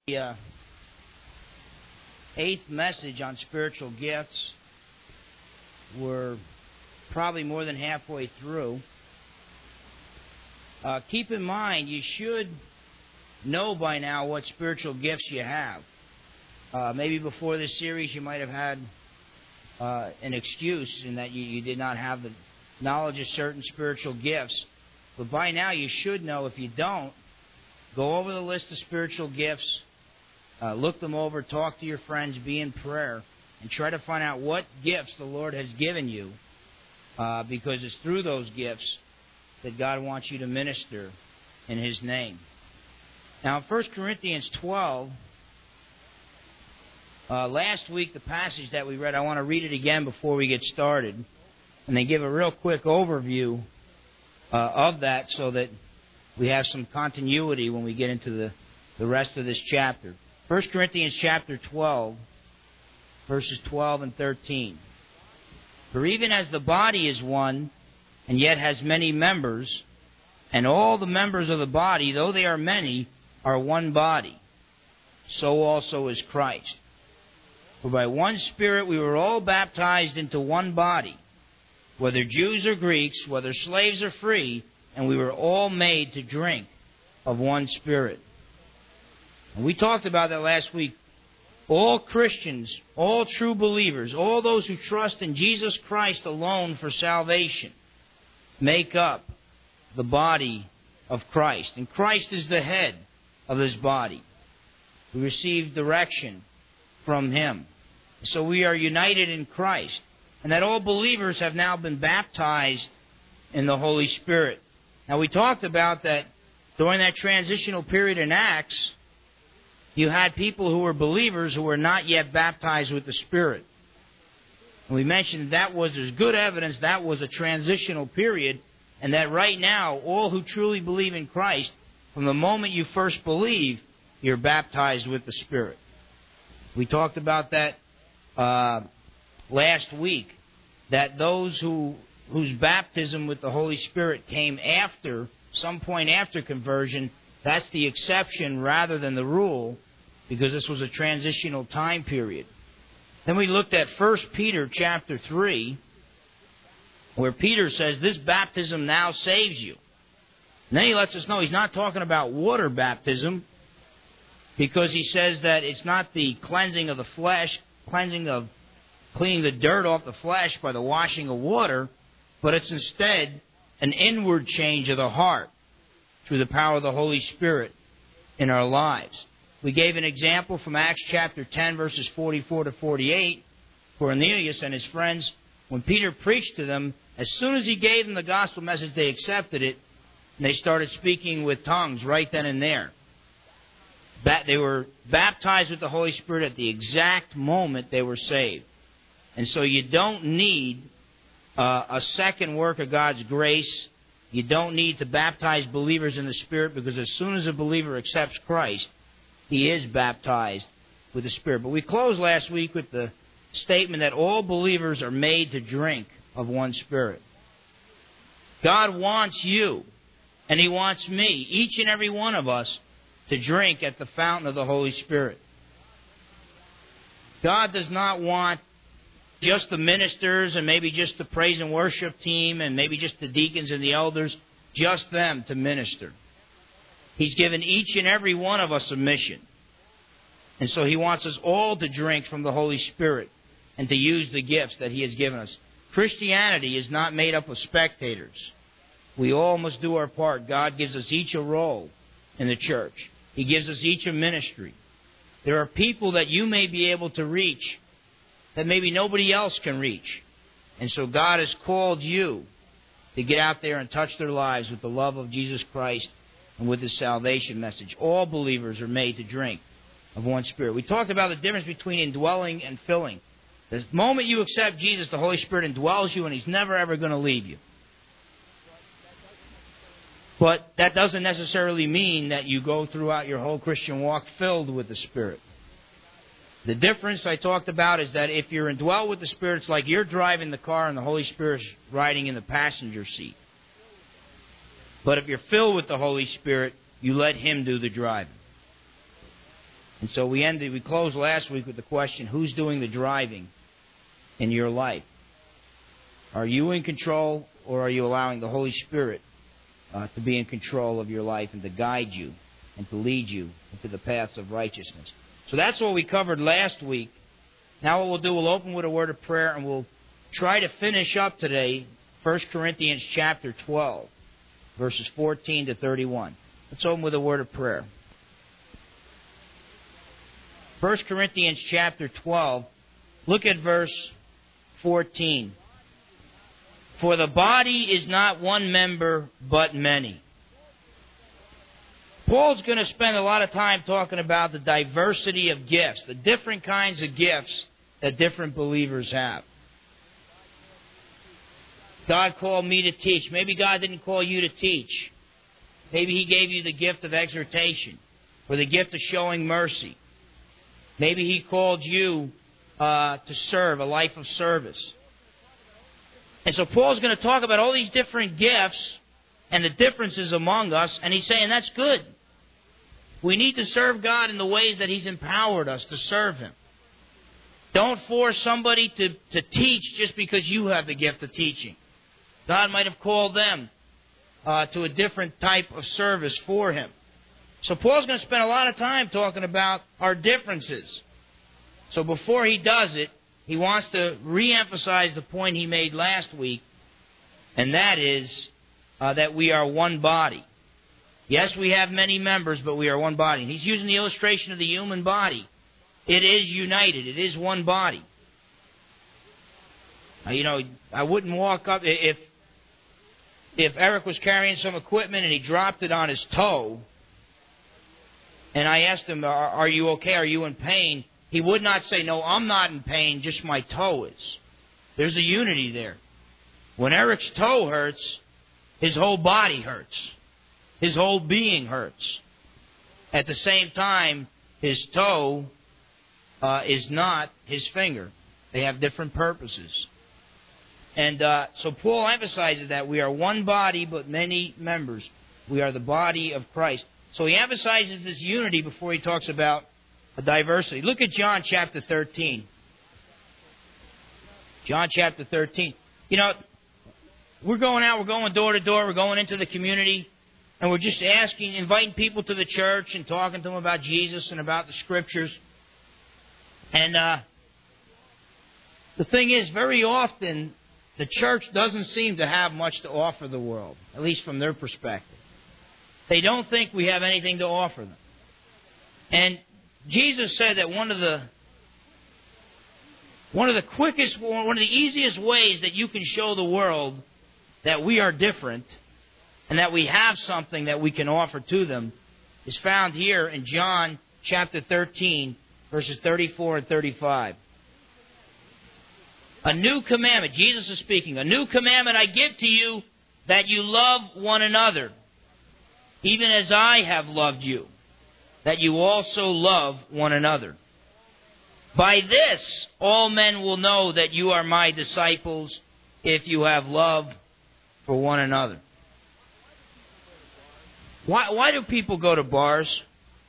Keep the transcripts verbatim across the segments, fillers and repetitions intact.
The uh, eighth message on spiritual gifts. We're probably more than halfway through. Uh, keep in mind, you should know by now what spiritual gifts you have. Uh, maybe before this series you might have had uh, an excuse in that you, you did not have the knowledge of certain spiritual gifts. But by now you should know. If you don't, go over the list of spiritual gifts. Uh, look them over, talk to your friends, be in prayer, and try to find out what gifts the Lord has given you, uh, because it's through those gifts that God wants you to minister in His name. Now, in First Corinthians twelve, uh, last week, the passage that we read, I want to read it again before we get started, and then give a real quick overview uh, of that so that we have some continuity when we get into the, the rest of this chapter. First Corinthians chapter twelve, verses twelve and thirteen. For even as the body is one, and yet has many members, and all the members of the body, though they are many, are one body, so also is Christ. For by one Spirit we were all baptized into one body, whether Jews or Greeks, whether slaves or free, and we were all made to drink of one Spirit. And we talked about that last week. All Christians, all true believers, all those who trust in Jesus Christ alone for salvation, make up the body of Christ. And Christ is the head of this body. We receive direction from Him. So we are united in Christ. And that all believers have now been baptized in the Holy Spirit. Now we talked about that during that transitional period in Acts, you had people who were believers who were not yet baptized with the Spirit. And we mentioned that was as good evidence that was a transitional period, and that right now, all who truly believe in Christ, from the moment you first believe, you're baptized with the Spirit. We talked about that uh, last week, that those who whose baptism with the Holy Spirit came after, some point after conversion, that's the exception rather than the rule, because this was a transitional time period. Then we looked at First Peter chapter three, where Peter says this baptism now saves you. And then he lets us know he's not talking about water baptism, because he says that it's not the cleansing of the flesh, cleansing of cleaning the dirt off the flesh by the washing of water, but it's instead an inward change of the heart through the power of the Holy Spirit in our lives. We gave an example from Acts chapter ten, verses forty-four to forty-eight. Cornelius and his friends, when Peter preached to them, as soon as he gave them the gospel message, they accepted it, and they started speaking with tongues right then and there. They were baptized with the Holy Spirit at the exact moment they were saved. And so you don't need uh, a second work of God's grace. You don't need to baptize believers in the Spirit, because as soon as a believer accepts Christ, he is baptized with the Spirit. But we closed last week with the statement that all believers are made to drink of one Spirit. God wants you, and He wants me, each and every one of us, to drink at the fountain of the Holy Spirit. God does not want just the ministers and maybe just the praise and worship team and maybe just the deacons and the elders, just them to minister. He's given each and every one of us a mission. And so He wants us all to drink from the Holy Spirit and to use the gifts that He has given us. Christianity is not made up of spectators. We all must do our part. God gives us each a role in the church. He gives us each a ministry. There are people that you may be able to reach that maybe nobody else can reach. And so God has called you to get out there and touch their lives with the love of Jesus Christ and with His salvation message. All believers are made to drink of one Spirit. We talked about the difference between indwelling and filling. The moment you accept Jesus, the Holy Spirit indwells you, and He's never ever going to leave you. But that doesn't necessarily mean that you go throughout your whole Christian walk filled with the Spirit. The difference I talked about is that if you're indwelled with the Spirit, it's like you're driving the car and the Holy Spirit's riding in the passenger seat. But if you're filled with the Holy Spirit, you let Him do the driving. And so we ended, we closed last week with the question, who's doing the driving in your life? Are you in control, or are you allowing the Holy Spirit uh, to be in control of your life and to guide you and to lead you into the paths of righteousness? So that's what we covered last week. Now what we'll do, we'll open with a word of prayer, and we'll try to finish up today First Corinthians chapter twelve, verses fourteen to thirty-one. Let's open with a word of prayer. First Corinthians chapter twelve, look at verse fourteen. For the body is not one member, but many. Paul's going to spend a lot of time talking about the diversity of gifts, the different kinds of gifts that different believers have. God called me to teach. Maybe God didn't call you to teach. Maybe He gave you the gift of exhortation or the gift of showing mercy. Maybe He called you uh, to serve, a life of service. And so Paul's going to talk about all these different gifts and the differences among us, and he's saying that's good. We need to serve God in the ways that He's empowered us to serve Him. Don't force somebody to, to teach just because you have the gift of teaching. God might have called them uh, to a different type of service for Him. So Paul's going to spend a lot of time talking about our differences. So before he does it, he wants to re-emphasize the point he made last week, and that is uh, that we are one body. Yes, we have many members, but we are one body. And he's using the illustration of the human body. It is united. It is one body. Now, you know, I wouldn't walk up... If, if Eric was carrying some equipment and he dropped it on his toe, and I asked him, are, are you okay? Are you in pain? He would not say, no, I'm not in pain, just my toe is. There's a unity there. When Eric's toe hurts, his whole body hurts. His whole being hurts. At the same time, his toe uh, is not his finger. They have different purposes. And uh, so Paul emphasizes that we are one body, but many members. We are the body of Christ. So he emphasizes this unity before he talks about a diversity. Look at John chapter thirteen. John chapter thirteen. You know, we're going out, we're going door to door, we're going into the community, and we're just asking, inviting people to the church and talking to them about Jesus and about the Scriptures. And uh, the thing is, very often, the church doesn't seem to have much to offer the world, at least from their perspective. They don't think we have anything to offer them. And Jesus said that one of the one of the quickest, one of the easiest ways that you can show the world that we are different and that we have something that we can offer to them is found here in John chapter thirteen, verses thirty-four and thirty-five. A new commandment, Jesus is speaking, a new commandment I give to you, that you love one another, even as I have loved you, that you also love one another. By this, all men will know that you are my disciples, if you have love for one another. Why, why do people go to bars?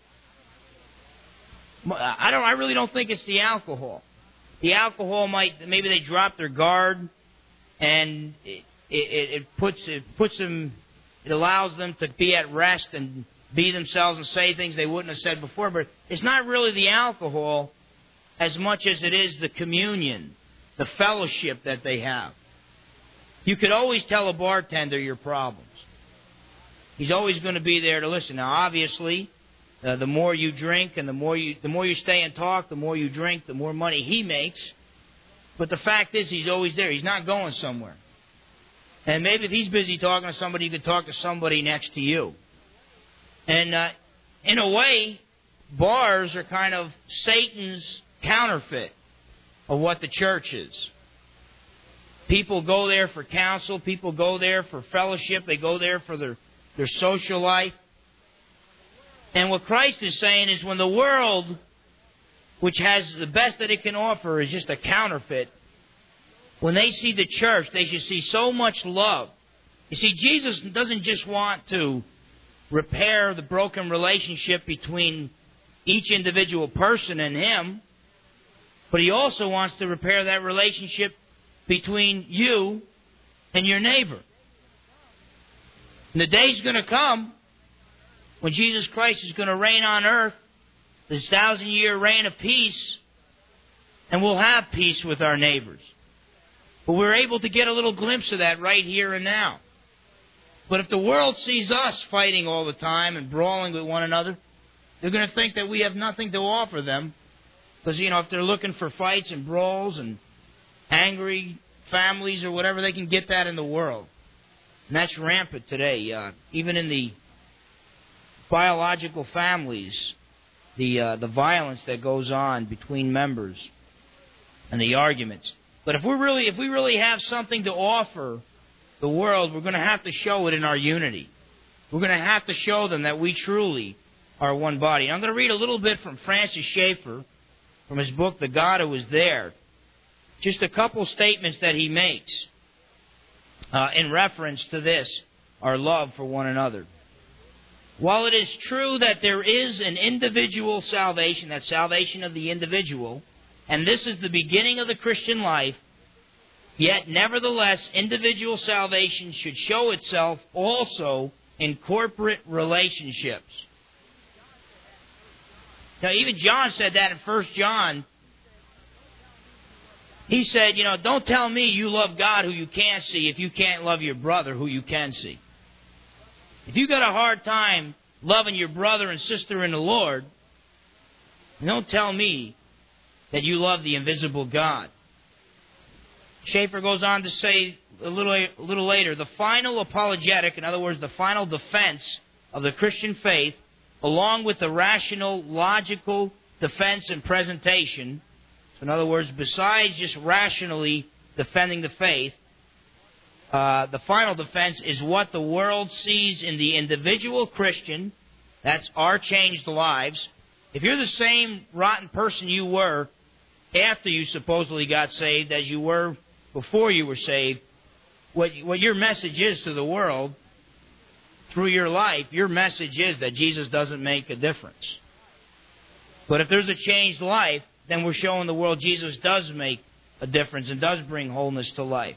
I don't. I really don't think it's the alcohol. The alcohol might, maybe they drop their guard, and it, it, it puts it puts them. It allows them to be at rest and be themselves and say things they wouldn't have said before. But it's not really the alcohol as much as it is the communion, the fellowship that they have. You could always tell a bartender your problems. He's always going to be there to listen. Now, obviously, uh, the more you drink and the more you the more you stay and talk, the more you drink, the more money he makes. But the fact is, he's always there. He's not going somewhere. And maybe if he's busy talking to somebody, you could talk to somebody next to you. And uh, in a way, bars are kind of Satan's counterfeit of what the church is. People go there for counsel. People go there for fellowship. They go there for their, their social life. And what Christ is saying is when the world, which has the best that it can offer, is just a counterfeit, when they see the church, they should see so much love. You see, Jesus doesn't just want to repair the broken relationship between each individual person and Him, but He also wants to repair that relationship between you and your neighbor. And the day's going to come when Jesus Christ is going to reign on earth, this thousand-year reign of peace, and we'll have peace with our neighbors. But we're able to get a little glimpse of that right here and now. But if the world sees us fighting all the time and brawling with one another, they're going to think that we have nothing to offer them. Because, you know, if they're looking for fights and brawls and angry families or whatever, they can get that in the world. And that's rampant today. Uh, even in the biological families, the uh, the violence that goes on between members and the arguments. But if we're really, if we really have something to offer the world, we're going to have to show it in our unity. We're going to have to show them that we truly are one body. And I'm going to read a little bit from Francis Schaeffer, from his book, The God Who Was There. Just a couple statements that he makes uh, in reference to this, our love for one another. While it is true that there is an individual salvation, that salvation of the individual, and this is the beginning of the Christian life, yet nevertheless individual salvation should show itself also in corporate relationships. Now, even John said that in First John. He said, you know, don't tell me you love God who you can't see if you can't love your brother who you can see. If you've got a hard time loving your brother and sister in the Lord, don't tell me that you love the invisible God. Schaeffer goes on to say a little, a little later, the final apologetic, in other words, the final defense of the Christian faith, along with the rational, logical defense and presentation. So in other words, besides just rationally defending the faith, uh, the final defense is what the world sees in the individual Christian. That's our changed lives. If you're the same rotten person you were after you supposedly got saved as you were before you were saved, what, what your message is to the world through your life, your message is that Jesus doesn't make a difference. But if there's a changed life, then we're showing the world Jesus does make a difference and does bring wholeness to life.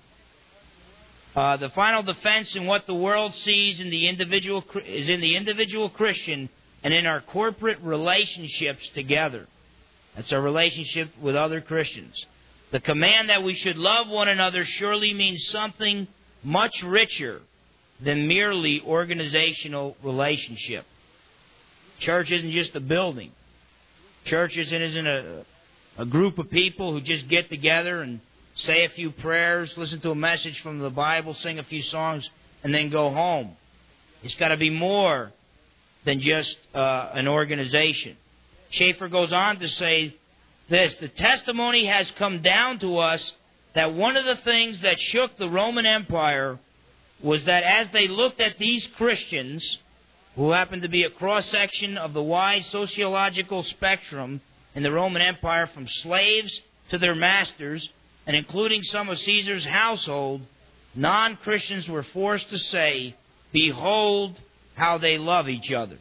Uh, the final defense in what the world sees in the individual is in the individual Christian and in our corporate relationships together. That's our relationship with other Christians. The command that we should love one another surely means something much richer than merely organizational relationship. Church isn't just a building. Church isn't, isn't a, a group of people who just get together and say a few prayers, listen to a message from the Bible, sing a few songs, and then go home. It's got to be more than just uh, an organization. Schaeffer goes on to say this, the testimony has come down to us that one of the things that shook the Roman Empire was that as they looked at these Christians, who happened to be a cross-section of the wide sociological spectrum in the Roman Empire from slaves to their masters, and including some of Caesar's household, non-Christians were forced to say, behold how they love each other.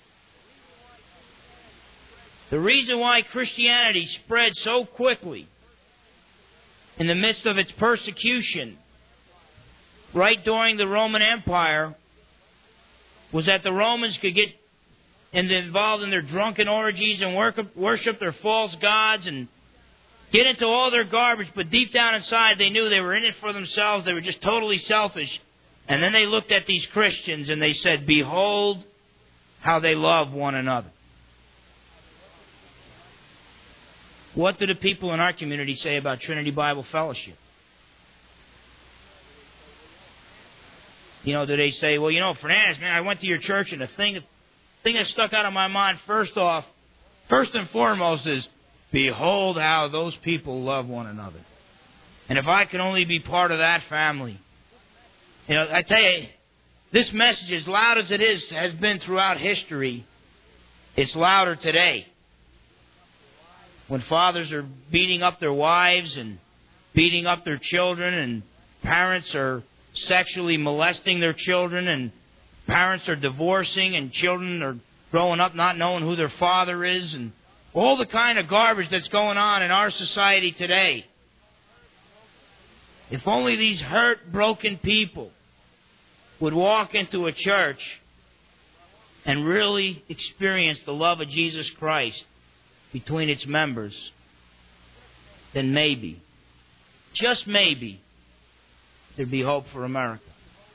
The reason why Christianity spread so quickly in the midst of its persecution right during the Roman Empire was that the Romans could get involved in their drunken orgies and worship their false gods and get into all their garbage, but deep down inside they knew they were in it for themselves. They were just totally selfish. And then they looked at these Christians and they said, behold how they love one another. What do the people in our community say about Trinity Bible Fellowship? You know, do they say, well, you know, Fernandez, man, I went to your church and the thing, the thing that stuck out of my mind first off, first and foremost is, behold how those people love one another. And if I could only be part of that family. You know, I tell you, this message, as loud as it is, has been throughout history, it's louder today. When fathers are beating up their wives and beating up their children, and parents are sexually molesting their children, and parents are divorcing, and children are growing up not knowing who their father is, and all the kind of garbage that's going on in our society today. If only these hurt, broken people would walk into a church and really experience the love of Jesus Christ between its members, then maybe, just maybe, there'd be hope for America.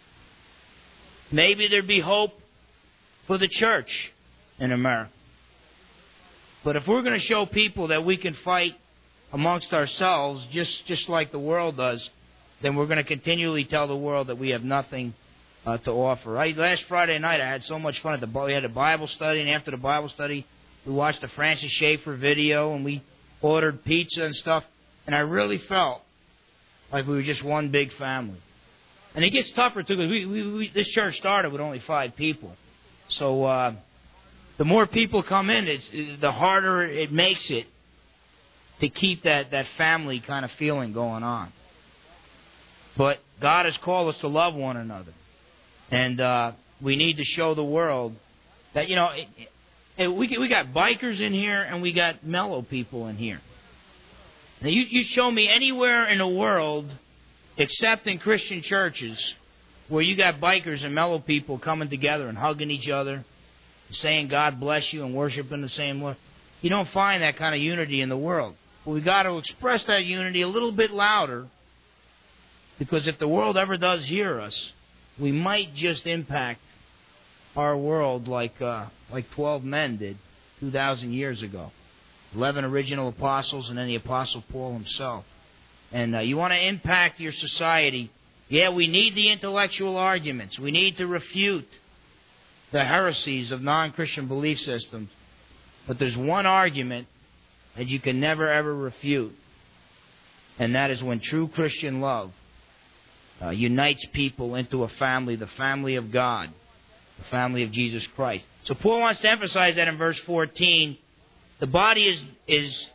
Maybe there'd be hope for the church in America. But if we're going to show people that we can fight amongst ourselves just, just like the world does, then we're going to continually tell the world that we have nothing uh, to offer. I, last Friday night, I had so much fun at the we had a Bible study, and after the Bible study, we watched the Francis Schaeffer video, and we ordered pizza and stuff, and I really felt like we were just one big family. And it gets tougher, too, because we, we, we, this church started with only five people. So uh, the more people come in, it's, the harder it makes it to keep that, that family kind of feeling going on. But God has called us to love one another. And uh, we need to show the world that, you know, it, it, we, we got bikers in here and we got mellow people in here. Now, you, you show me anywhere in the world, except in Christian churches, where you got bikers and mellow people coming together and hugging each other, saying God bless you and worshiping the same Lord. You don't find that kind of unity in the world. But we got to express that unity a little bit louder, because if the world ever does hear us, we might just impact our world like uh, like twelve men did two thousand years ago. eleven original apostles and then the Apostle Paul himself. And uh, you want to impact your society. Yeah, we need the intellectual arguments. We need to refute the heresies of non-Christian belief systems. But there's one argument that you can never, ever refute. And that is when true Christian love uh, unites people into a family, the family of God, the family of Jesus Christ. So Paul wants to emphasize that in verse fourteen. The body is, is,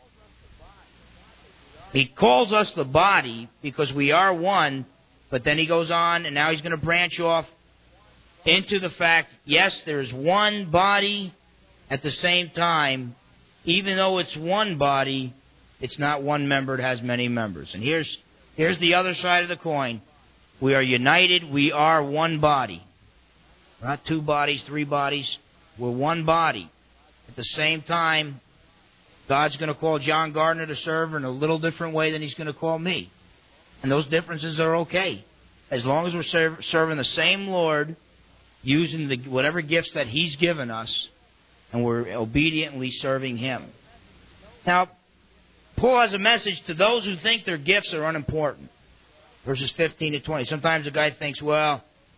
he calls us the body because we are one, but then he goes on, and now he's going to branch off into the fact, yes, there's one body. At the same time, even though it's one body, it's not one member, it has many members. And here's, here's the other side of the coin. We are united, we are one body. We're not two bodies, three bodies, we're one body. At the same time, God's going to call John Gardner to serve in a little different way than He's going to call me. And those differences are okay. As long as we're serve, serving the same Lord, using the, whatever gifts that He's given us, and we're obediently serving Him. Now, Paul has a message to those who think their gifts are unimportant. Verses fifteen to twenty. Sometimes a guy thinks, well,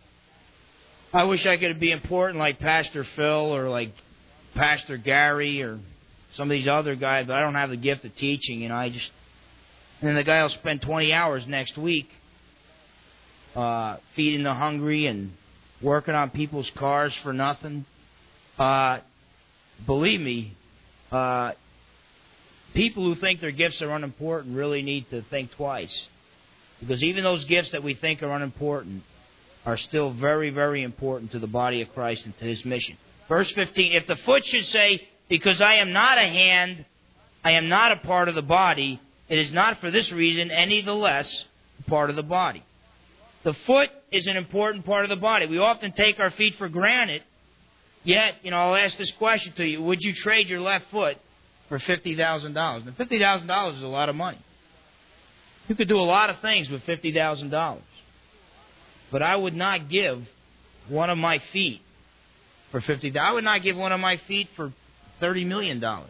I wish I could be important like Pastor Phil or like Pastor Gary or some of these other guys, but I don't have the gift of teaching, you know, I just... And then the guy will spend twenty hours next week uh, feeding the hungry and working on people's cars for nothing. Uh, believe me, uh, people who think their gifts are unimportant really need to think twice. Because even those gifts that we think are unimportant are still very, very important to the body of Christ and to His mission. Verse fifteen, if the foot should say, because I am not a hand, I am not a part of the body, it is not for this reason any the less a part of the body. The foot is an important part of the body. We often take our feet for granted. Yet, you know, I'll ask this question to you. Would you trade your left foot for fifty thousand dollars? Now, fifty thousand dollars is a lot of money. You could do a lot of things with fifty thousand dollars. But I would not give one of my feet for fifty thousand dollars. I would not give one of my feet for thirty million dollars.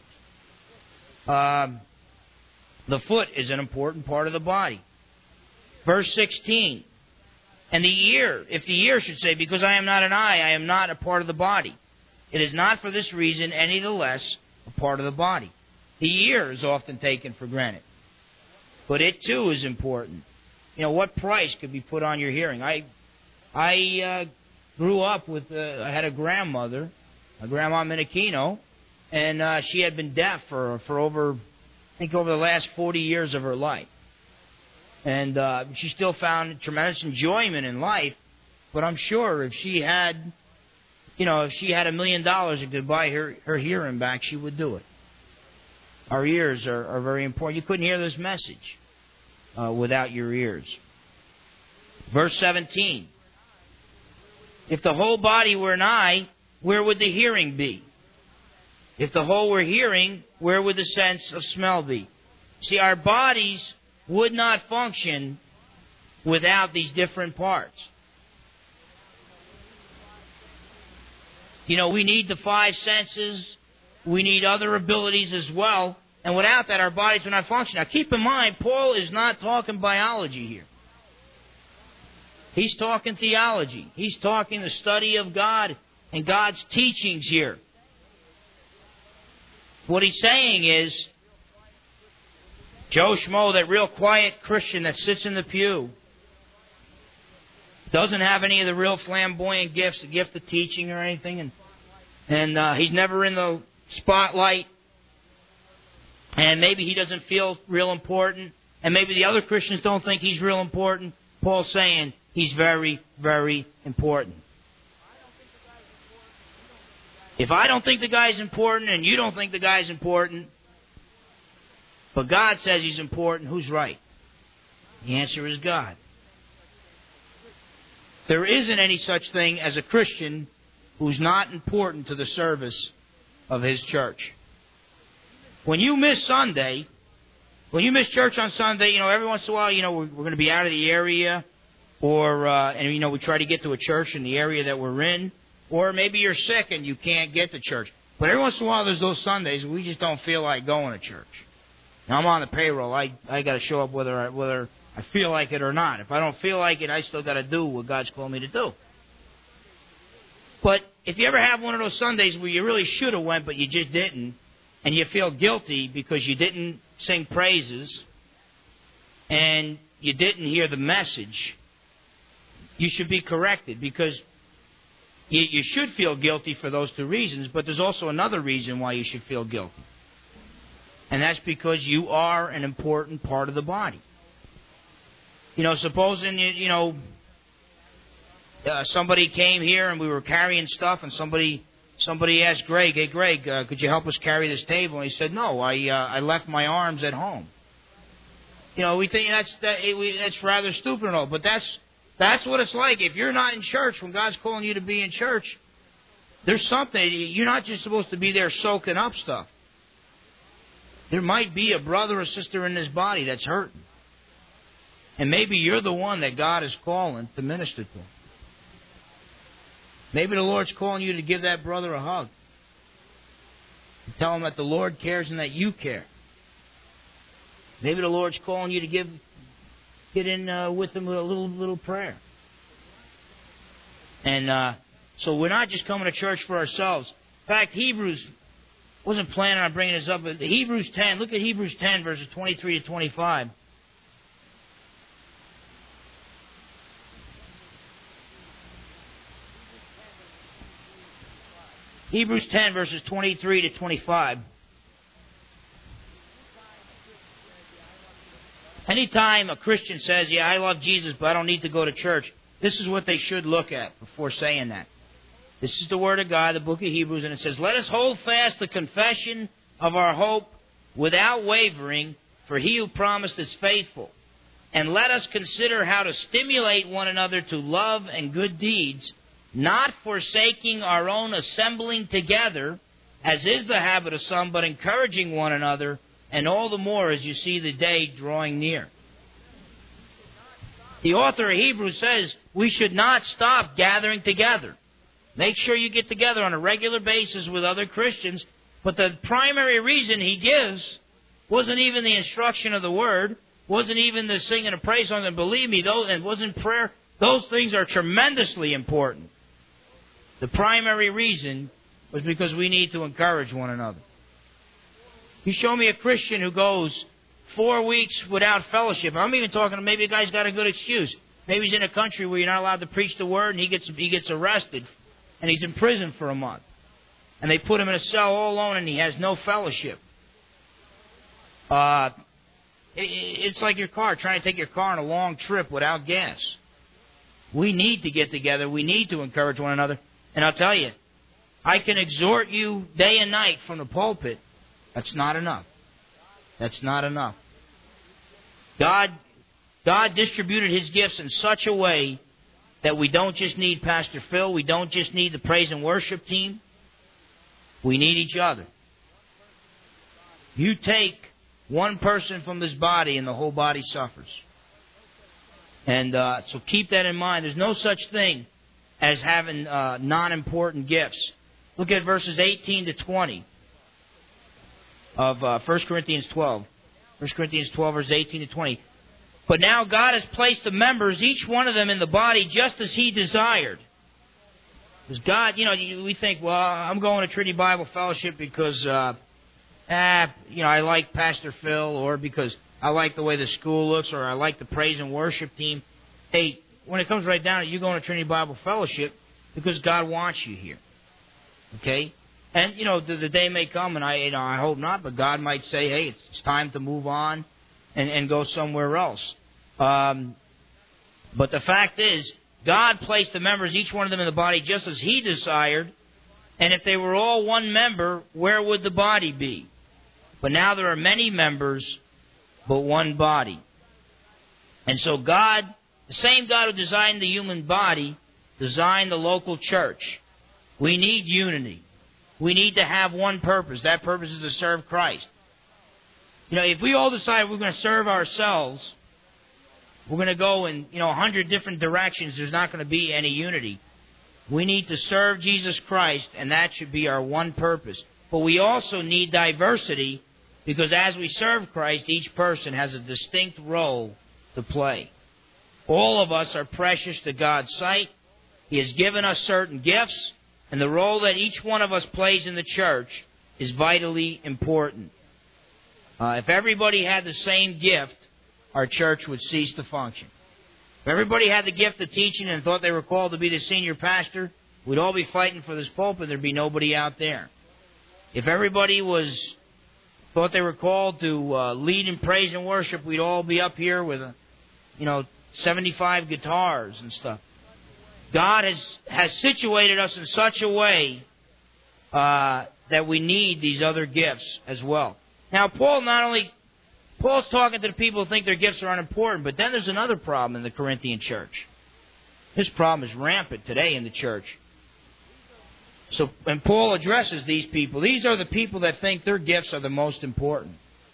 Um, the foot is an important part of the body. Verse sixteen. And the ear, if the ear should say, because I am not an eye, I am not a part of the body. It is not for this reason any the less a part of the body. The ear is often taken for granted. But it too is important. You know, what price could be put on your hearing? I I uh, grew up with, uh, I had a grandmother, a Grandma Minichino, and uh, she had been deaf for for over, I think over the last forty years of her life. And uh, she still found tremendous enjoyment in life, but I'm sure if she had you know, if she had a million dollars and could buy her, her hearing back, she would do it. Our ears are, are very important. You couldn't hear this message uh, without your ears. Verse seventeen. If the whole body were an eye, where would the hearing be? If the whole were hearing, where would the sense of smell be? See, our bodies would not function without these different parts. You know, we need the five senses. We need other abilities as well. And without that, our bodies will not function. Now, keep in mind, Paul is not talking biology here. He's talking theology. He's talking the study of God and God's teachings here. What he's saying is, Joe Schmo, that real quiet Christian that sits in the pew, doesn't have any of the real flamboyant gifts, the gift of teaching or anything, and and uh, he's never in the spotlight, and maybe he doesn't feel real important, and maybe the other Christians don't think he's real important. Paul's saying he's very, very important. If I don't think the guy's important and you don't think the guy's important, but God says he's important, who's right? The answer is God. There isn't any such thing as a Christian who's not important to the service of his church. When you miss Sunday, when you miss church on Sunday, you know, every once in a while, you know, we're, we're going to be out of the area, or, uh, and, you know, we try to get to a church in the area that we're in, or maybe you're sick and you can't get to church. But every once in a while, there's those Sundays we just don't feel like going to church. Now, I'm on the payroll. I I got to show up whether I, whether I feel like it or not. If I don't feel like it, I still got to do what God's called me to do. But if you ever have one of those Sundays where you really should have went, but you just didn't, and you feel guilty because you didn't sing praises and you didn't hear the message, you should be corrected, because you, you should feel guilty for those two reasons, but there's also another reason why you should feel guilty. And that's because you are an important part of the body. You know, supposing, you, you know, uh, somebody came here and we were carrying stuff, and somebody somebody asked Greg, hey, Greg, uh, could you help us carry this table? And he said, no, I uh, I left my arms at home. You know, we think that's that, it, we, that's rather stupid and all, but that's that's what it's like. If you're not in church, when God's calling you to be in church, there's something. You're not just supposed to be there soaking up stuff. There might be a brother or sister in this body that's hurting. And maybe you're the one that God is calling to minister to. Maybe the Lord's calling you to give that brother a hug. To tell him that the Lord cares and that you care. Maybe the Lord's calling you to give, get in uh, with him with a little little prayer. And uh, so we're not just coming to church for ourselves. In fact, Hebrews, wasn't planning on bringing this up, but Hebrews ten, look at Hebrews ten, verses twenty-three to twenty-five. Hebrews ten, verses twenty-three to twenty-five. Anytime a Christian says, yeah, I love Jesus, but I don't need to go to church, this is what they should look at before saying that. This is the Word of God, the book of Hebrews, and it says, let us hold fast the confession of our hope without wavering, for he who promised is faithful. And let us consider how to stimulate one another to love and good deeds, not forsaking our own assembling together, as is the habit of some, but encouraging one another, and all the more as you see the day drawing near. The author of Hebrews says we should not stop gathering together. Make sure you get together on a regular basis with other Christians. But the primary reason he gives wasn't even the instruction of the Word, wasn't even the singing of praise songs. And believe me, those, and wasn't prayer. Those things are tremendously important. The primary reason was because we need to encourage one another. You show me a Christian who goes four weeks without fellowship. I'm even talking, maybe a guy's got a good excuse. Maybe he's in a country where you're not allowed to preach the Word, and he gets he gets arrested. And he's in prison for a month. And they put him in a cell all alone, and he has no fellowship. Uh, it, it's like your car, trying to take your car on a long trip without gas. We need to get together. We need to encourage one another. And I'll tell you, I can exhort you day and night from the pulpit. That's not enough. That's not enough. God, God distributed His gifts in such a way that we don't just need Pastor Phil. We don't just need the praise and worship team. We need each other. You take one person from this body and the whole body suffers. And uh, so keep that in mind. There's no such thing as having uh, non-important gifts. Look at verses eighteen to twenty of uh, First Corinthians twelve. First Corinthians twelve, verses eighteen to twenty. But now God has placed the members, each one of them in the body, just as He desired. Because God, you know, we think, well, I'm going to Trinity Bible Fellowship because, uh, ah, you know, I like Pastor Phil, or because I like the way the school looks, or I like the praise and worship team. Hey, when it comes right down to it, you're going to Trinity Bible Fellowship because God wants you here. Okay? And, you know, the, the day may come, and I, you know, I hope not, but God might say, hey, it's, it's time to move on and, and go somewhere else. Um, but the fact is, God placed the members, each one of them in the body, just as He desired. And if they were all one member, where would the body be? But now there are many members, but one body. And so God, the same God who designed the human body, designed the local church. We need unity. We need to have one purpose. That purpose is to serve Christ. You know, if we all decide we're going to serve ourselves, we're going to go in, you know, a hundred different directions, there's not going to be any unity. We need to serve Jesus Christ, and that should be our one purpose. But we also need diversity, because as we serve Christ, each person has a distinct role to play. All of us are precious to God's sight. He has given us certain gifts, and the role that each one of us plays in the church is vitally important. Uh, if everybody had the same gift, our church would cease to function. If everybody had the gift of teaching and thought they were called to be the senior pastor, we'd all be fighting for this pulpit. There'd be nobody out there. If everybody was thought they were called to uh, lead in praise and worship, we'd all be up here with, a, you know, seventy-five guitars and stuff. God has has situated us in such a way uh, that we need these other gifts as well. Now, Paul not only Paul's talking to the people who think their gifts are unimportant, but then there's another problem in the Corinthian church. This problem is rampant today in the church. So, and Paul addresses these people. These are the people that think their gifts are the most important.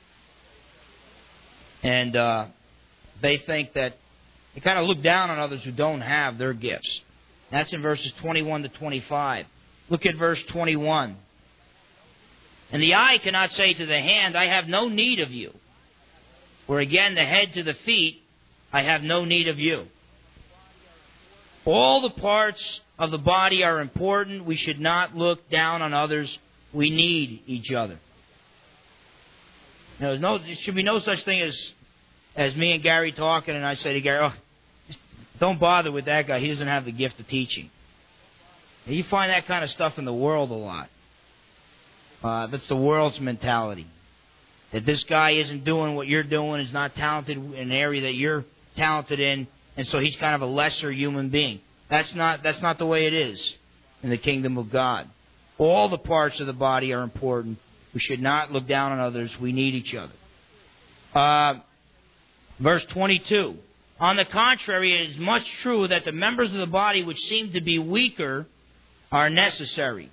And uh, they think that they kind of look down on others who don't have their gifts. That's in verses twenty-one to twenty-five. Look at verse twenty-one. And the eye cannot say to the hand, I have no need of you. Or again, the head to the feet, I have no need of you. All the parts of the body are important. We should not look down on others. We need each other. Now, there's no, there should be no such thing as, as me and Gary talking, and I say to Gary, oh, just don't bother with that guy. He doesn't have the gift of teaching. And you find that kind of stuff in the world a lot. Uh, that's the world's mentality. That this guy isn't doing what you're doing, is not talented in an area that you're talented in, and so he's kind of a lesser human being. That's not that's not the way it is in the kingdom of God. All the parts of the body are important. We should not look down on others. We need each other. Uh, verse twenty-two. On the contrary, it is much true that the members of the body which seem to be weaker are necessary.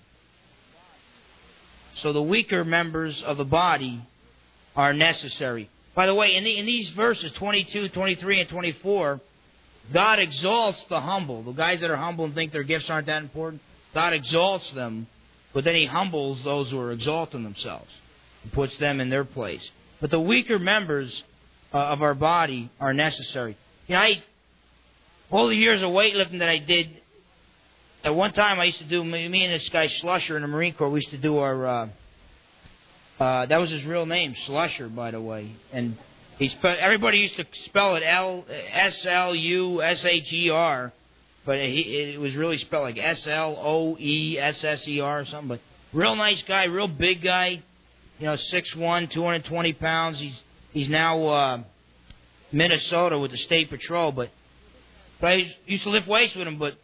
So the weaker members of the body are necessary. By the way, in, the, in these verses, twenty-two, twenty-three, and twenty-four, God exalts the humble. The guys that are humble and think their gifts aren't that important, God exalts them, but then He humbles those who are exalting themselves and puts them in their place. But the weaker members uh, of our body are necessary. You know, I, all the years of weightlifting that I did, at one time I used to do, me and this guy Slusher in the Marine Corps, we used to do our... Uh, Uh, that was his real name, Slusher, by the way. And he spe- everybody used to spell it L S L U S H E R, but he, it was really spelled like S L O E S S E R or something. But real nice guy, real big guy, you know, six one, two hundred twenty pounds. He's he's now uh, Minnesota with the State Patrol. But, but I used to lift weights with him. But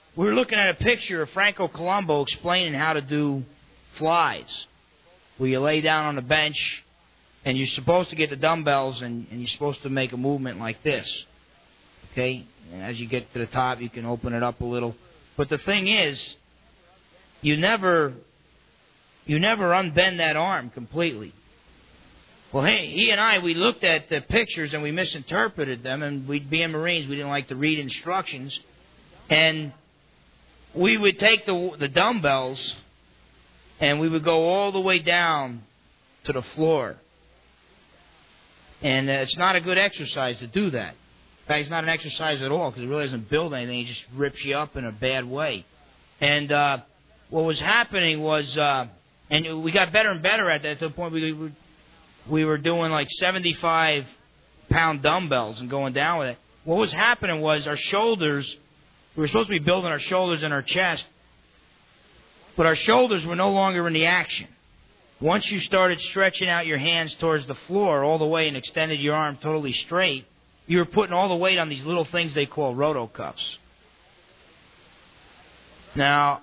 we were looking at a picture of Franco Columbu explaining how to do flies, where you lay down on a bench, and you're supposed to get the dumbbells, and, and you're supposed to make a movement like this. Okay? And as you get to the top, you can open it up a little. But the thing is, you never, you never unbend that arm completely. Well, hey, he and I, we looked at the pictures and we misinterpreted them, and we'd being Marines, we didn't like to read instructions, and we would take the the dumbbells and we would go all the way down to the floor. And uh, it's not a good exercise to do that. In fact, it's not an exercise at all because it really doesn't build anything. It just rips you up in a bad way. And uh, what was happening was, uh, and we got better and better at that to the point we were, we were doing like seventy-five pound dumbbells and going down with it. What was happening was our shoulders, we were supposed to be building our shoulders and our chest, but our shoulders were no longer in the action. Once you started stretching out your hands towards the floor all the way and extended your arm totally straight, you were putting all the weight on these little things they call rotocuffs. Now,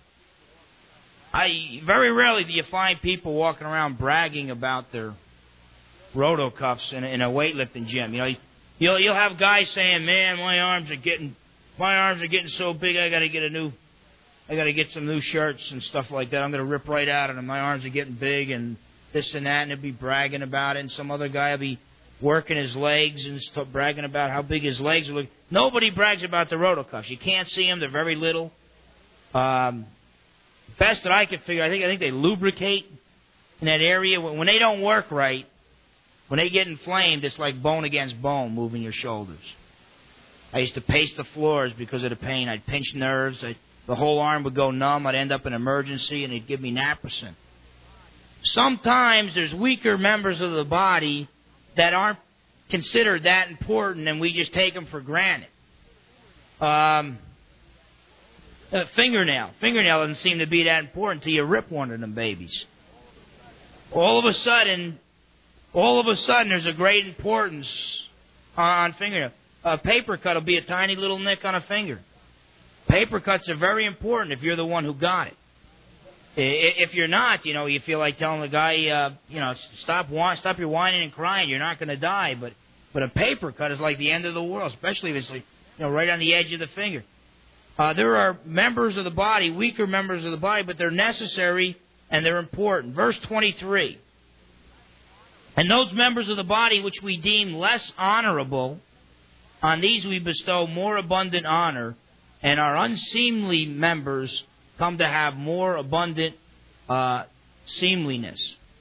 I very rarely do you find people walking around bragging about their rotocuffs in a, in a weightlifting gym. You know, you'll you'll have guys saying, "Man, my arms are getting my arms are getting so big. I got to get a new." I got to get some new shirts and stuff like that. I'm going to rip right out of them. My arms are getting big and this and that, and he'll be bragging about it. And some other guy will be working his legs and st- bragging about how big his legs are. Nobody brags about the rotocuffs. You can't see them. They're very little. Um, best that I could figure, I think I think they lubricate in that area. When they don't work right, when they get inflamed, it's like bone against bone moving your shoulders. I used to pace the floors because of the pain. I'd pinch nerves. I'd The whole arm would go numb. I'd end up in emergency, and it'd give me naproxen. Sometimes there's weaker members of the body that aren't considered that important, and we just take them for granted. Um, a fingernail. Fingernail doesn't seem to be that important until you rip one of them babies. All of a sudden, all of a sudden, there's a great importance on fingernail. A paper cut will be a tiny little nick on a finger. Paper cuts are very important if you're the one who got it. If you're not, you know, you feel like telling the guy, uh, you know, stop stop your whining and crying. You're not going to die. But but a paper cut is like the end of the world, especially if it's like, you know, right on the edge of the finger. Uh, there are members of the body, weaker members of the body, but they're necessary and they're important. Verse twenty-three. And those members of the body which we deem less honorable, on these we bestow more abundant honor, and our unseemly members come to have more abundant uh, seemliness.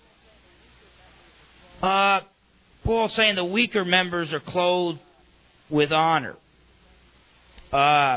Uh, Paul's saying the weaker members are clothed with honor. Uh,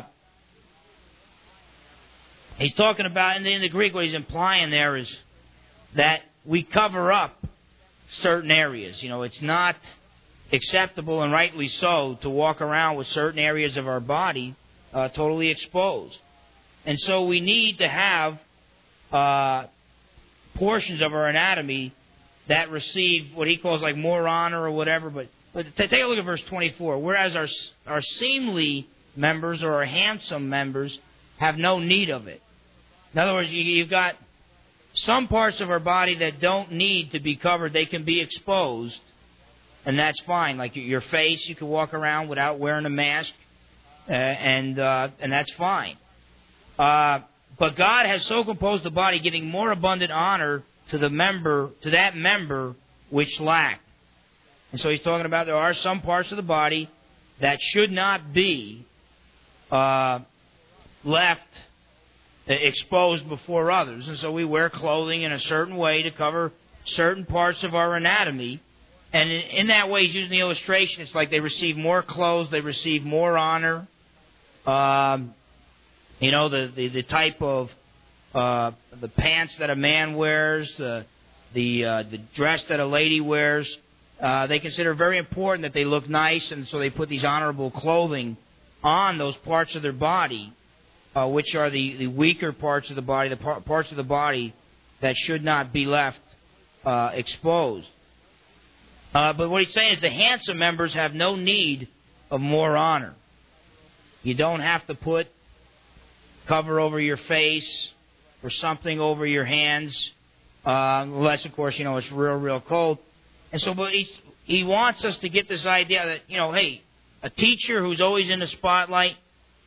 he's talking about, in the, in the Greek, what he's implying there is that we cover up certain areas. You know, it's not acceptable, and rightly so, to walk around with certain areas of our body Uh, totally exposed. And so we need to have uh, portions of our anatomy that receive what he calls like more honor or whatever. But, but t- take a look at verse twenty-four. Whereas our, our seemly members or our handsome members have no need of it. In other words, you, you've got some parts of our body that don't need to be covered. They can be exposed, and that's fine. Like your face, you can walk around without wearing a mask. Uh, and uh, and that's fine. Uh, but God has so composed the body, giving more abundant honor to the member, to that member which lacked. And so he's talking about there are some parts of the body that should not be uh, left exposed before others. And so we wear clothing in a certain way to cover certain parts of our anatomy. And in, in that way, he's using the illustration. It's like they receive more clothes, they receive more honor. Um, you know, the, the, the type of uh, the pants that a man wears, uh, the uh, the dress that a lady wears, uh, they consider very important that they look nice, and so they put these honorable clothing on those parts of their body, uh, which are the, the weaker parts of the body, the par- parts of the body that should not be left uh, exposed. Uh, but what he's saying is the handsome members have no need of more honor. You don't have to put cover over your face or something over your hands, uh, unless, of course, you know, it's real, real cold. And so but he's, he wants us to get this idea that, you know, hey, a teacher who's always in the spotlight,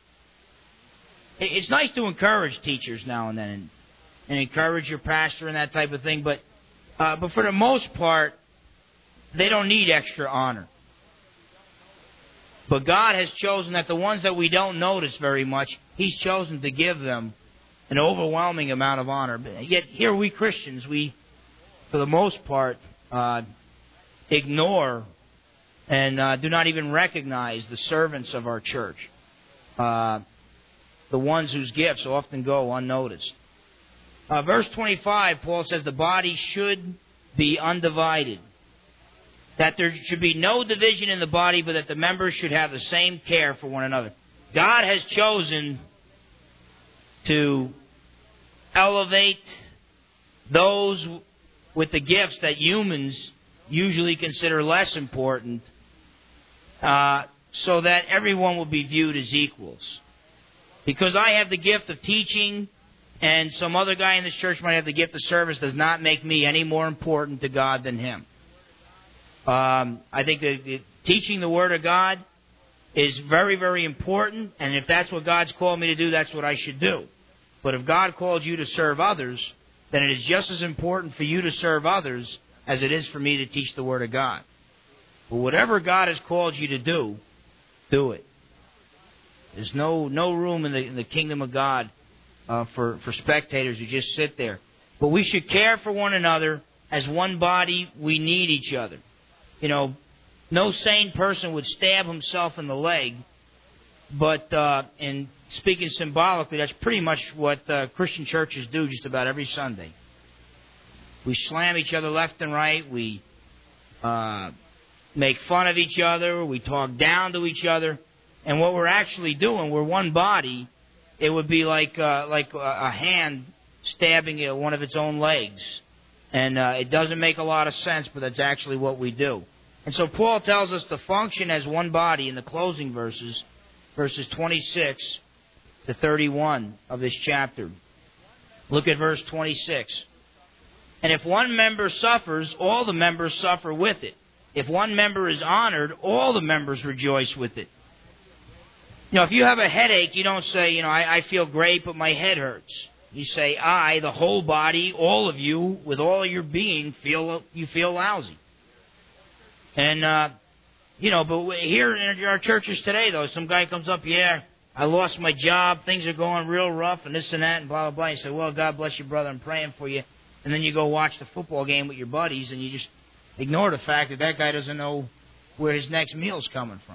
it's nice to encourage teachers now and then and, and encourage your pastor and that type of thing, but uh, but for the most part, they don't need extra honor. But God has chosen that the ones that we don't notice very much, He's chosen to give them an overwhelming amount of honor. But yet here we Christians, we, for the most part, uh, ignore and uh, do not even recognize the servants of our church. Uh, the ones whose gifts often go unnoticed. Uh, verse twenty-five, Paul says the body should be undivided. That there should be no division in the body, but that the members should have the same care for one another. God has chosen to elevate those with the gifts that humans usually consider less important, uh, so that everyone will be viewed as equals. Because I have the gift of teaching and some other guy in this church might have the gift of service does not make me any more important to God than him. Um, I think that the, teaching the Word of God is very, very important, and if that's what God's called me to do, that's what I should do. But if God called you to serve others, then it is just as important for you to serve others as it is for me to teach the Word of God. But whatever God has called you to do, do it. There's no no room in the, in the kingdom of God uh, for, for spectators who just sit there. But we should care for one another. As one body, we need each other. You know, no sane person would stab himself in the leg, but uh, in speaking symbolically, that's pretty much what uh, Christian churches do just about every Sunday. We slam each other left and right. We uh, make fun of each other. We talk down to each other. And what we're actually doing, we're one body. It would be like uh, like a hand stabbing one of its own legs. And uh, it doesn't make a lot of sense, but that's actually what we do. And so Paul tells us to function as one body in the closing verses, verses twenty-six to thirty-one of this chapter. Look at verse twenty-six. And if one member suffers, all the members suffer with it. If one member is honored, all the members rejoice with it. You know, if you have a headache, you don't say, you know, I, I feel great, but my head hurts. You say, I, the whole body, all of you, with all your being, feel you feel lousy. And, uh, you know, but here in our churches today, though, some guy comes up, yeah, I lost my job, things are going real rough, and this and that, and blah, blah, blah. You say, well, God bless you, brother, I'm praying for you. And then you go watch the football game with your buddies, and you just ignore the fact that that guy doesn't know where his next meal's coming from.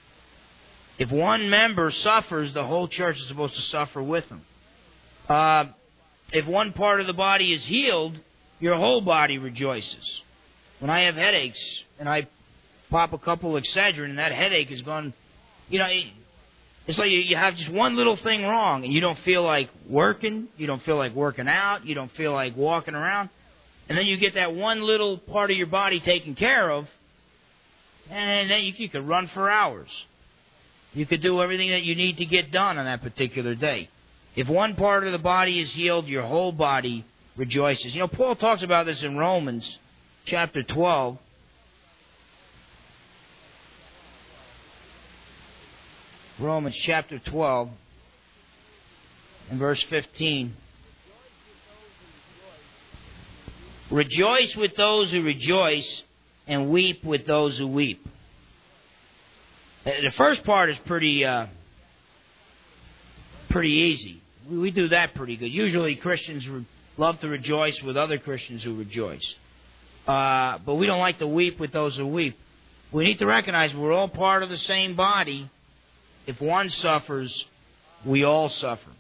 If one member suffers, the whole church is supposed to suffer with him. Uh, if one part of the body is healed, your whole body rejoices. When I have headaches and I pop a couple of Excedrin and that headache is gone, you know, it, it's like you, you have just one little thing wrong and you don't feel like working, you don't feel like working out, you don't feel like walking around. And then you get that one little part of your body taken care of, and then you, you could run for hours. You could do everything that you need to get done on that particular day. If one part of the body is healed, your whole body rejoices. You know, Paul talks about this in Romans chapter twelve. Romans chapter twelve and verse fifteen. Rejoice with those who rejoice and weep with those who weep. The first part is pretty uh, pretty easy. We do that pretty good. Usually Christians love to rejoice with other Christians who rejoice. Uh, but we don't like to weep with those who weep. We need to recognize we're all part of the same body. If one suffers, we all suffer.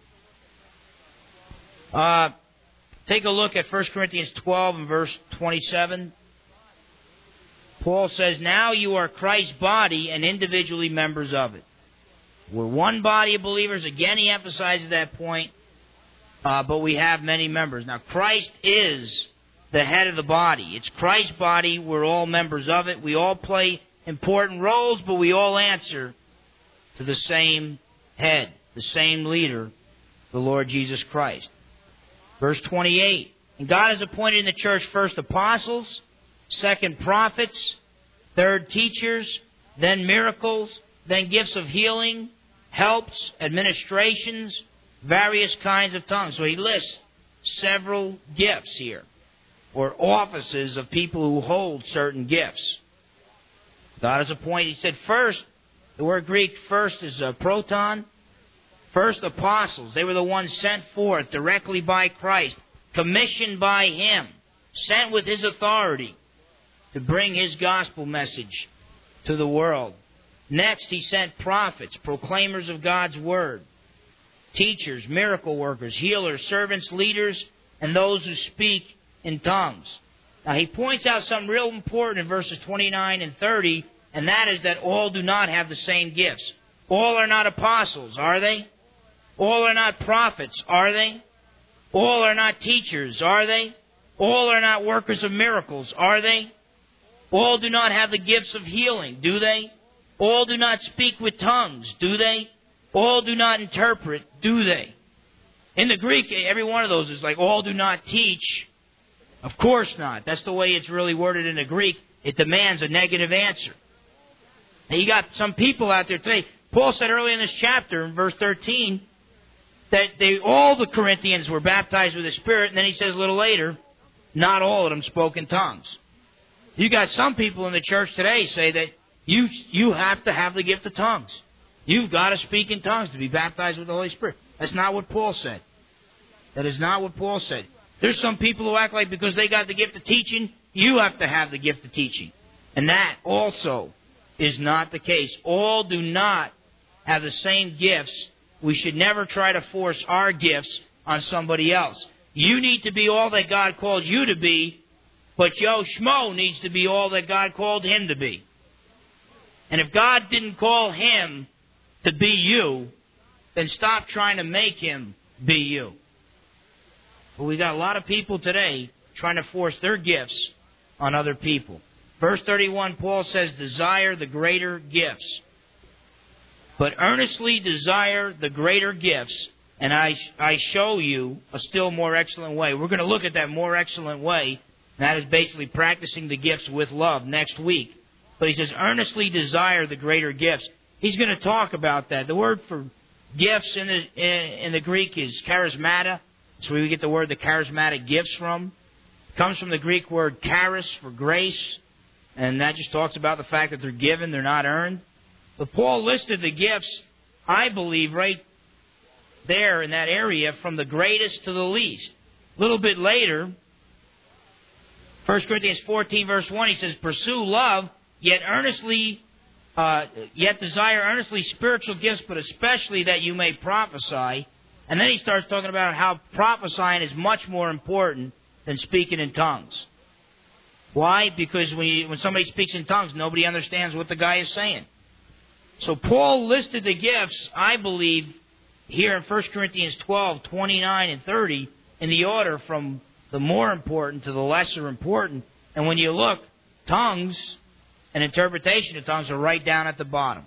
Uh, take a look at First Corinthians twelve and verse twenty-seven. Paul says, now you are Christ's body and individually members of it. We're one body of believers. Again, he emphasizes that point. Uh, but we have many members. Now, Christ is the head of the body. It's Christ's body. We're all members of it. We all play important roles, but we all answer to the same head, the same leader, the Lord Jesus Christ. Verse twenty-eight. And God has appointed in the church first apostles, second prophets, third teachers, then miracles, then gifts of healing, helps, administrations, various kinds of tongues. So he lists several gifts here, or offices of people who hold certain gifts. God has appointed, he said first, the word Greek first is uh, proton. First apostles, they were the ones sent forth directly by Christ, commissioned by Him, sent with His authority to bring His gospel message to the world. Next, He sent prophets, proclaimers of God's Word, teachers, miracle workers, healers, servants, leaders, and those who speak in tongues. Now, He points out something real important in verses twenty-nine and thirty, and that is that all do not have the same gifts. All are not apostles, are they? All are not prophets, are they? All are not teachers, are they? All are not workers of miracles, are they? All do not have the gifts of healing, do they? All do not speak with tongues, do they? All do not interpret, do they? In the Greek, every one of those is like, all do not teach. Of course not. That's the way it's really worded in the Greek. It demands a negative answer. Now, you got some people out there today. Paul said earlier in this chapter, in verse thirteen, that they all the Corinthians were baptized with the Spirit, and then he says a little later, not all of them spoke in tongues. You got some people in the church today say that you you have to have the gift of tongues. You've got to speak in tongues to be baptized with the Holy Spirit. That's not what Paul said. That is not what Paul said. There's some people who act like because they got the gift of teaching, you have to have the gift of teaching. And that also is not the case. All do not have the same gifts. We should never try to force our gifts on somebody else. You need to be all that God called you to be, but Joe Schmo needs to be all that God called him to be. And if God didn't call him to be you, then stop trying to make him be you. But we got a lot of people today trying to force their gifts on other people. Verse thirty-one, Paul says, desire the greater gifts. But earnestly desire the greater gifts, and I I show you a still more excellent way. We're going to look at that more excellent way, and that is basically practicing the gifts with love next week. But he says, earnestly desire the greater gifts. He's going to talk about that. The word for gifts in the, in, in the Greek is charismata. That's where we get the word the charismatic gifts from. It comes from the Greek word charis for grace, and that just talks about the fact that they're given, they're not earned. But Paul listed the gifts, I believe, right there in that area from the greatest to the least. A little bit later, First Corinthians fourteen, verse one, he says, pursue love, yet earnestly, uh, yet desire earnestly spiritual gifts, but especially that you may prophesy. And then he starts talking about how prophesying is much more important than speaking in tongues. Why? Because when, you, when somebody speaks in tongues, nobody understands what the guy is saying. So Paul listed the gifts, I believe, here in First Corinthians twelve, twenty-nine, and thirty, in the order from the more important to the lesser important. And when you look, tongues and interpretation of tongues are right down at the bottom.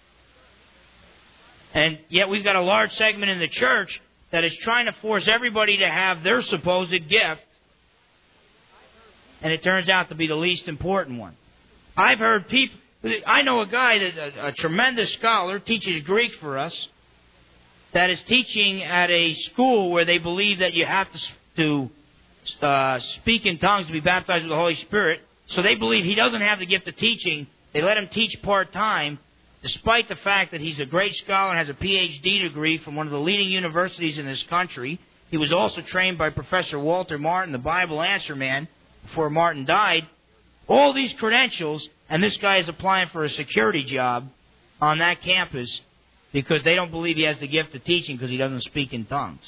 And yet we've got a large segment in the church that is trying to force everybody to have their supposed gift, and it turns out to be the least important one. I've heard people... I know a guy, that a, a tremendous scholar, teaches Greek for us, that is teaching at a school where they believe that you have to, to uh, speak in tongues to be baptized with the Holy Spirit. So they believe he doesn't have the gift of teaching. They let him teach part-time, despite the fact that he's a great scholar and has a P H D degree from one of the leading universities in this country. He was also trained by Professor Walter Martin, the Bible answer man, before Martin died. All these credentials, and this guy is applying for a security job on that campus because they don't believe he has the gift of teaching because he doesn't speak in tongues.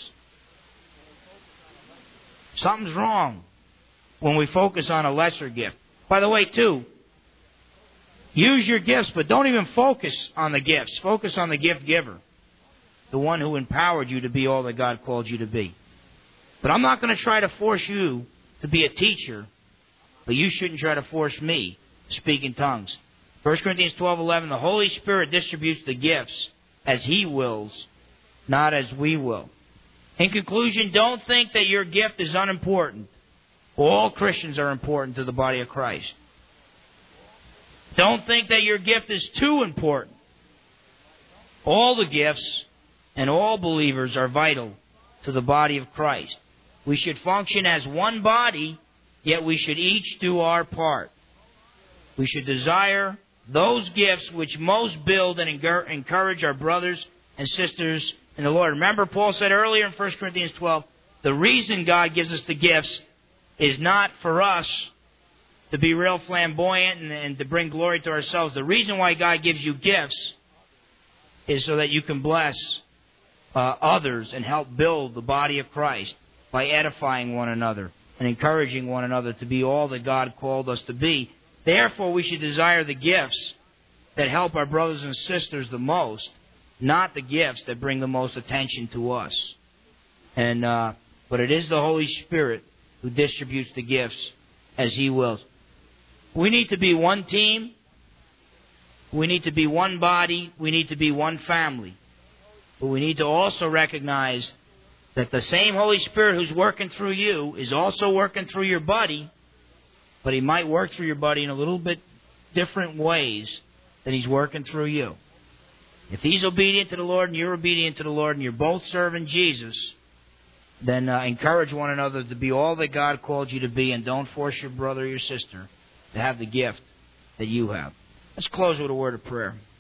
Something's wrong when we focus on a lesser gift. By the way, too, use your gifts, but don't even focus on the gifts. Focus on the gift giver, the one who empowered you to be all that God called you to be. But I'm not going to try to force you to be a teacher, but you shouldn't try to force me to speak in tongues. First Corinthians twelve eleven, the Holy Spirit distributes the gifts as He wills, not as we will. In conclusion, don't think that your gift is unimportant. All Christians are important to the body of Christ. Don't think that your gift is too important. All the gifts and all believers are vital to the body of Christ. We should function as one body, yet we should each do our part. We should desire those gifts which most build and encourage our brothers and sisters in the Lord. Remember, Paul said earlier in First Corinthians twelve, the reason God gives us the gifts is not for us to be real flamboyant and, and to bring glory to ourselves. The reason why God gives you gifts is so that you can bless uh, others and help build the body of Christ by edifying one another and encouraging one another to be all that God called us to be. Therefore, we should desire the gifts that help our brothers and sisters the most, not the gifts that bring the most attention to us. And uh, but it is the Holy Spirit who distributes the gifts as He wills. We need to be one team. We need to be one body. We need to be one family. But we need to also recognize that the same Holy Spirit who's working through you is also working through your buddy, but He might work through your buddy in a little bit different ways than He's working through you. If he's obedient to the Lord and you're obedient to the Lord and you're both serving Jesus, then uh, encourage one another to be all that God called you to be, and don't force your brother or your sister to have the gift that you have. Let's close with a word of prayer.